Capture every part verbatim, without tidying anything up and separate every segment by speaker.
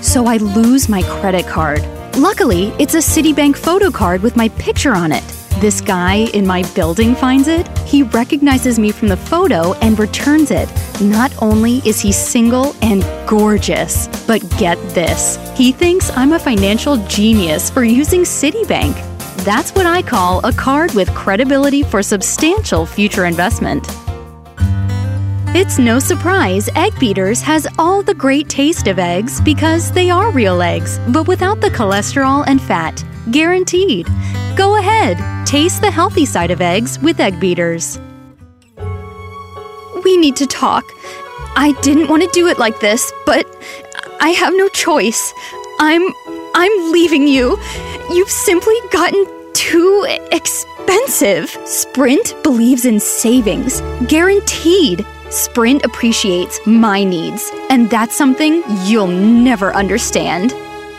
Speaker 1: so I lose my credit card. Luckily, it's a Citibank photo card with my picture on it. This guy in my building finds it. He recognizes me from the photo and returns it. Not only is he single and gorgeous, but get this, he thinks I'm a financial genius for using Citibank. That's what I call a card with credibility for substantial future investment. It's no surprise Egg Beaters has all the great taste of eggs because they are real eggs, but without the cholesterol and fat. Guaranteed. Go ahead, taste the healthy side of eggs with Egg Beaters. We need to talk. I didn't want to do it like this, but I have no choice. I'm... I'm leaving you. You've simply gotten too expensive. Sprint believes in savings. Guaranteed. Sprint appreciates my needs, and that's something you'll never understand.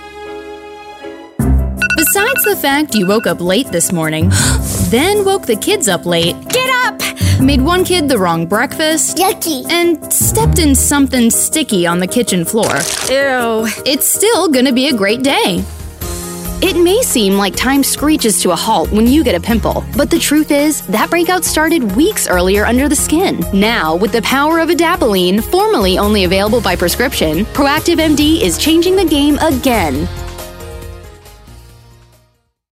Speaker 2: Besides the fact you woke up late this morning, then woke the kids up late,
Speaker 3: Get up!
Speaker 2: made one kid the wrong breakfast,
Speaker 3: Yucky.
Speaker 2: and stepped in something sticky on the kitchen floor,
Speaker 3: Ew.
Speaker 2: it's still gonna be a great day. It may seem like time screeches to a halt when you get a pimple, but the truth is, that breakout started weeks earlier under the skin. Now, with the power of adapalene, formerly only available by prescription, Proactive M D is changing the game again.